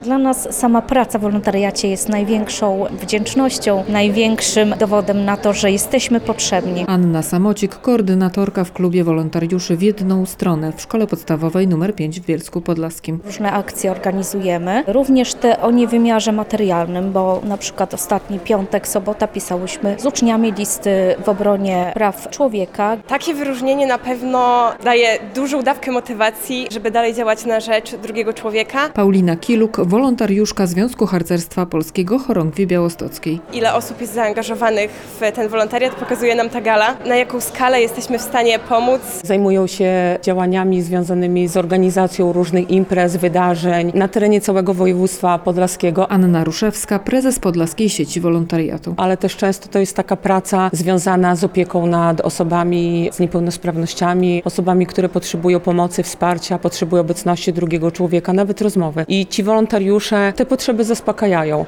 Dla nas sama praca w wolontariacie jest największą wdzięcznością, największym dowodem na to, że jesteśmy potrzebni. Anna Samocik, koordynatorka w klubie wolontariuszy w jedną stronę w Szkole Podstawowej nr 5 w Bielsku Podlaskim. Różne akcje organizujemy, również te o niewymiarze materialnym, bo na przykład ostatni piątek, sobota pisałyśmy z uczniami listy w obronie praw człowieka. Takie wyróżnienie na pewno daje dużą dawkę motywacji, żeby dalej działać na rzecz drugiego człowieka. Paulina Kiluk, wolontariuszka Związku Harcerstwa Polskiego Chorągwi Białostockiej. Ile osób jest zaangażowanych w ten wolontariat, pokazuje nam ta gala, na jaką skalę jesteśmy w stanie pomóc. Zajmują się działaniami związanymi z organizacją różnych imprez, wydarzeń na terenie całego województwa podlaskiego. Anna Ruszewska, prezes Podlaskiej Sieci Wolontariatu. Ale też często to jest taka praca związana z opieką nad osobami z niepełnosprawnościami, osobami, które potrzebują pomocy, wsparcia, potrzebują obecności drugiego człowieka, nawet rozmowy. I ci wolontariusze te potrzeby zaspokajają.